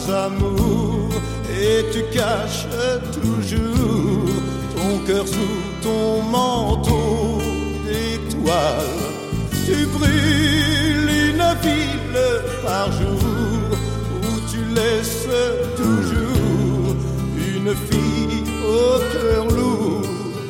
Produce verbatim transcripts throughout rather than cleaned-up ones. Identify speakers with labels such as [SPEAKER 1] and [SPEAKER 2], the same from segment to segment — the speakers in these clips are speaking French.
[SPEAKER 1] amour, et tu caches toujours ton cœur sous ton manteau d'étoiles. Tu brûles une ville par jour où tu laisses toujours une fille au cœur lourd.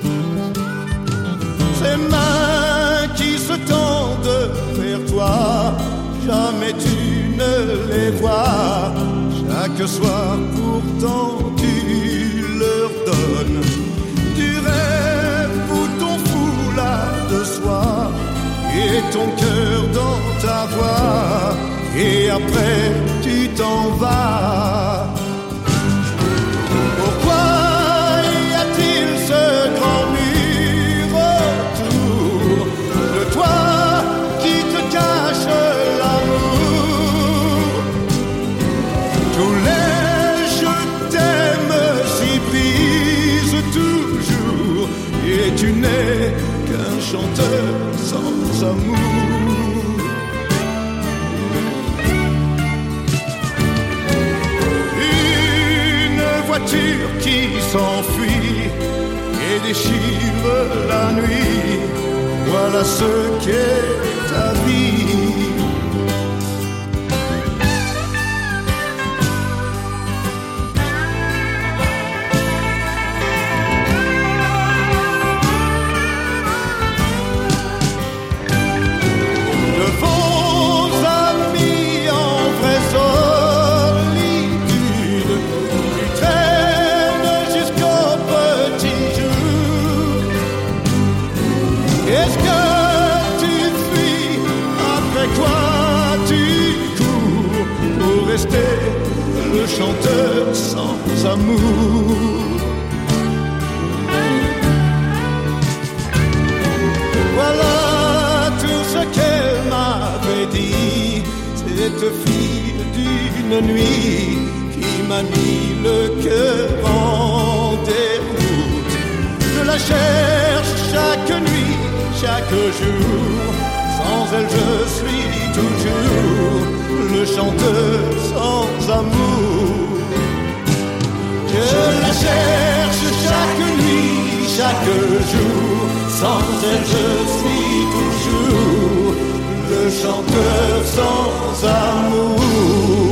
[SPEAKER 1] Ces mains qui se tendent vers toi, jamais tu ne les vois. Chaque soir pourtant tu leur donnes du rêve ou ton foulard de soie et ton cœur dans ta voix, et après tu t'en vas. Pourquoi y a-t-il ce grand mur autour de toi qui te cache l'amour? Tous les je t'aime s'y brisent toujours, et tu n'es qu'un chanteur sans amour. Une voiture qui s'enfuit et déchire la nuit, voilà ce qu'est ta vie. Le chanteur sans amour. Voilà tout ce qu'elle m'avait dit, cette fille d'une nuit qui m'a mis le cœur en déroute. Je la cherche chaque nuit, chaque jour, sans elle je suis toujours le chanteur sans amour. Je la cherche chaque nuit, chaque jour, sans elle je suis toujours le chanteur sans amour.